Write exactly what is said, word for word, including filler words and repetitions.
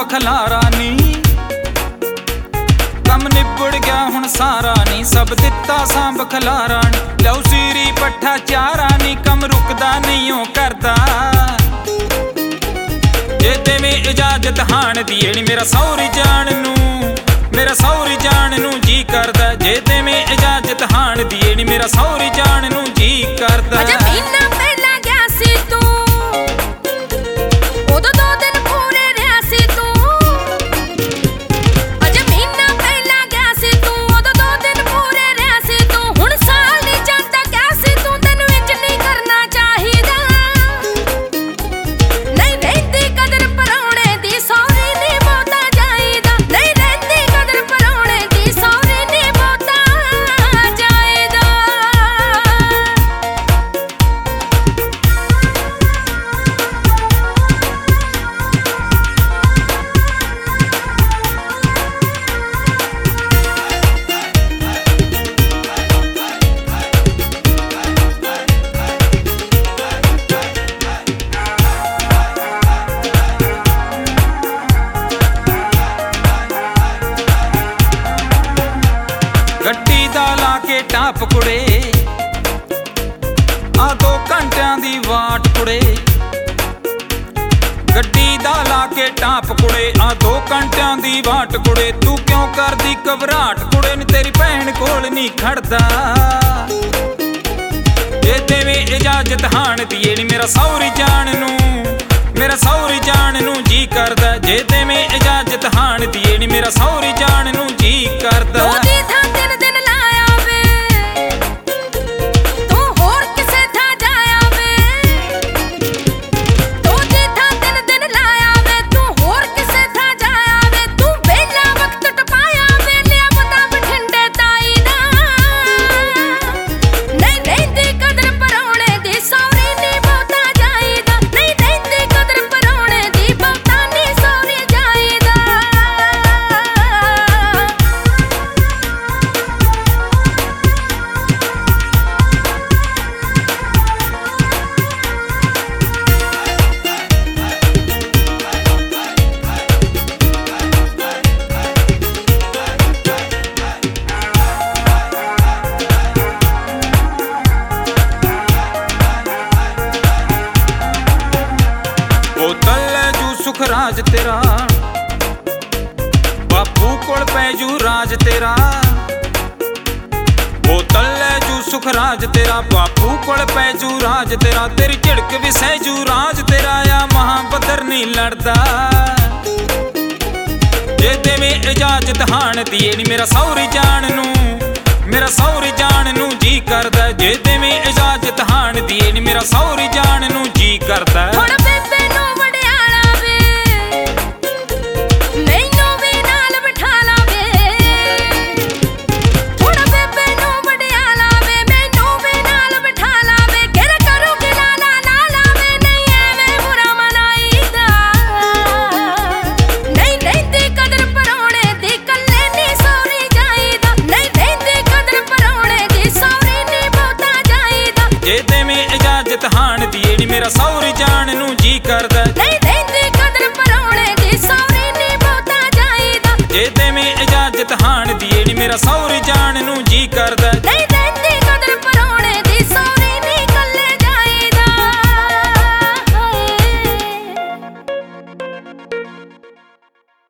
खलारा नी कम निबड़ गया हुण सारा नी सब दिता सांभ खलारा नी लऊ सीरी पट्ठा चारा नी कम रुकदा नहीं ओ करदा जे देवे इजाजत हाण दी नी मेरा सौरी जान नू मेरा सौरी जान नू जी करदा जे देवे इजाजत हाण दी नी मेरा सौरी जान नू जी करदा गड्डी दा ला के टाप कुड़े आ दो घंटियां दी वाट कुड़े गड्डी दा ला के टाप कुड़े आ दो घंटियां दी वाट कुड़े तू क्यों करदी घबराहट कुड़े नी तेरी भैन कोल नहीं खड़दा जे देवे इजाजत हाण दी नी मेरा सौरी जान नू मेरा सौरी जान नू जी करदा जे देवे इजाजत हाण दी नी मेरा सौरी जान नू जी करदा सुख राज तेरा बापू कोल पैजू राज तेरा बोतल ले जू सुख राज तेरा बापू कोल पैजू राज तेरा तेरी झिड़क भी सहजू राज तेरा या महाबदर नहीं लड़दा जे देवे इजाजत हाण दी नी मेरा सौरी जान नू मेरा सौरी जान नू जी करदा जे देवे इजाजत हाण दी नी मेरा सौरी जान नू जी करदा जे देवे इजाजत हाण दी नी मेरा सौरी जान नू जी करदा नहीं देंदी कदर पराउणे दी सौरी नी बहुता जाईदा जे देवे इजाजत हाण दी नी मेरा सौरी जान नू